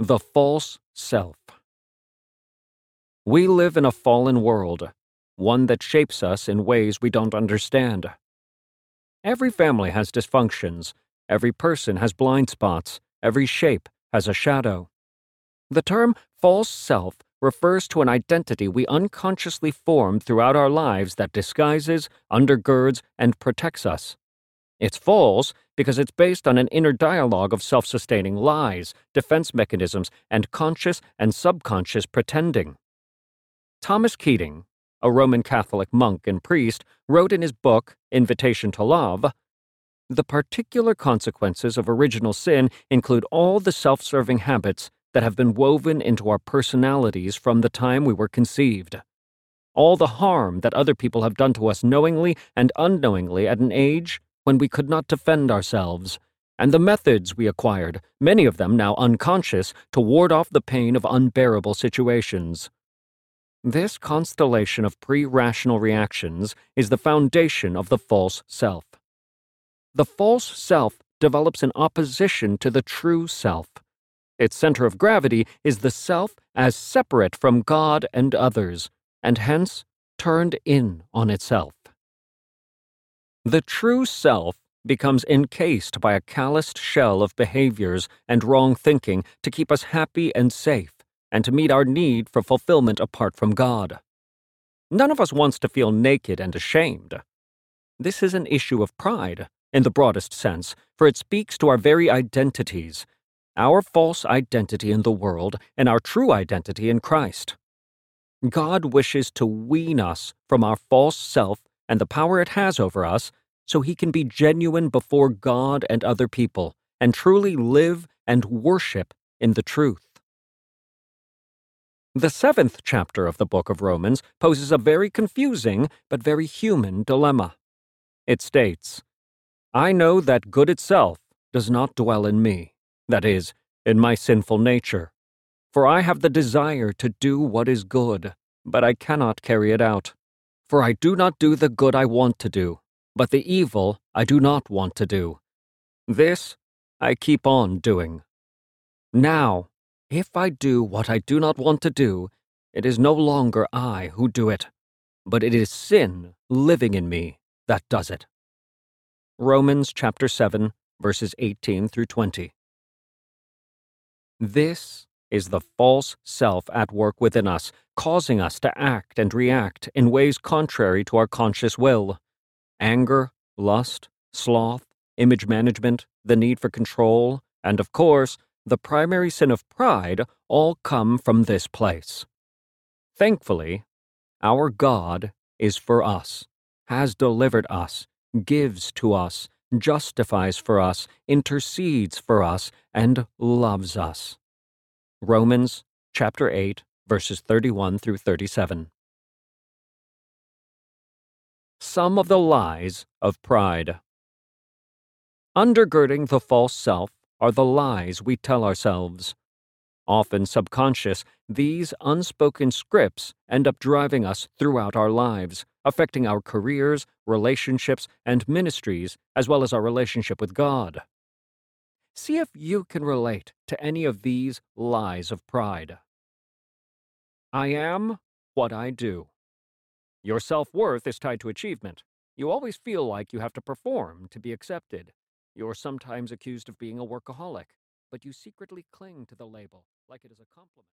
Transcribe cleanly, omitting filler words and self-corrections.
The false self. We live in a fallen world, one that shapes us in ways we don't understand. Every family has dysfunctions, every person has blind spots, every shape has a shadow. The term false self refers to an identity we unconsciously form throughout our lives that disguises, undergirds, and protects us. It's false because it's based on an inner dialogue of self-sustaining lies, defense mechanisms, and conscious and subconscious pretending. Thomas Keating, a Roman Catholic monk and priest, wrote in his book, Invitation to Love, "The particular consequences of original sin include all the self-serving habits that have been woven into our personalities from the time we were conceived. All the harm that other people have done to us knowingly and unknowingly at an age when we could not defend ourselves, and the methods we acquired, many of them now unconscious, to ward off the pain of unbearable situations." This constellation of pre-rational reactions is the foundation of the false self. The false self develops in opposition to the true self. Its center of gravity is the self as separate from God and others, and hence turned in on itself. The true self becomes encased by a calloused shell of behaviors and wrong thinking to keep us happy and safe, and to meet our need for fulfillment apart from God. None of us wants to feel naked and ashamed. This is an issue of pride, in the broadest sense, for it speaks to our very identities, our false identity in the world and our true identity in Christ. God wishes to wean us from our false self and the power it has over us so he can be genuine before God and other people and truly live and worship in the truth. The 7th chapter of the book of Romans poses a very confusing but very human dilemma. It states, "I know that good itself does not dwell in me, that is, in my sinful nature. For I have the desire to do what is good, but I cannot carry it out. For I do not do the good I want to do, but the evil I do not want to do. This I keep on doing. Now, if I do what I do not want to do, it is no longer I who do it, but it is sin living in me that does it." Romans chapter 7, verses 18 through 20. This is the false self at work within us, causing us to act and react in ways contrary to our conscious will. Anger, lust, sloth, image management, the need for control, and of course, the primary sin of pride all come from this place. Thankfully, our God is for us, has delivered us, gives to us, justifies for us, intercedes for us, and loves us. Romans chapter 8, verses 31 through 37. Some of the lies of pride. Undergirding the false self are the lies we tell ourselves. Often subconscious, these unspoken scripts end up driving us throughout our lives, affecting our careers, relationships, and ministries, as well as our relationship with God. See if you can relate to any of these lies of pride. I am what I do. Your self-worth is tied to achievement. You always feel like you have to perform to be accepted. You're sometimes accused of being a workaholic, but you secretly cling to the label like it is a compliment.